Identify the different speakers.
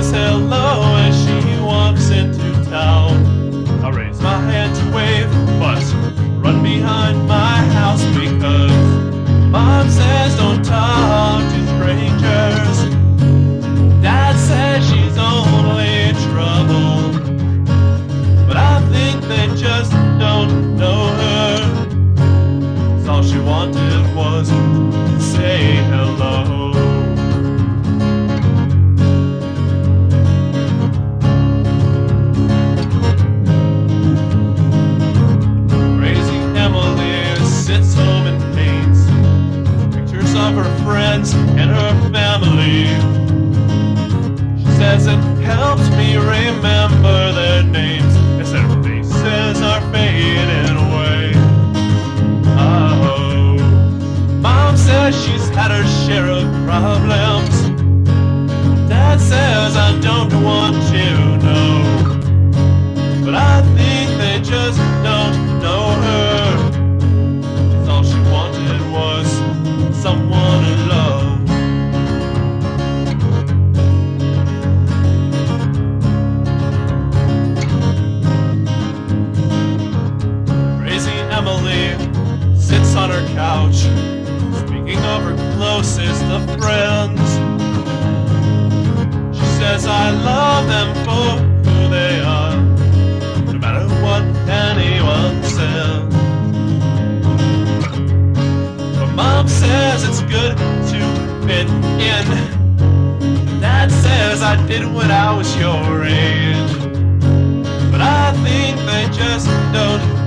Speaker 1: says hello as she walks into town. I raise my hand to wave, but run behind my house because Mom says don't talk to strangers. Dad says she's only trouble, but I think they just don't know her. 'Cause all she wanted was to say hello. Crazy Emily sits home and paints pictures of her friends and her family. She says it helps me remember their names as their faces are fading away. Oh, Mom says she's had her share of problems. Dad says I don't want to know, but I think they just don't know her. 'Cause all she wanted was someone to love. Crazy Emily sits on her couch, speaking of her closest of friends. She says I love them for who they are, no matter what anyone says. But Mom says it's good to fit in. Dad says I did when I was your age, but I think they just don't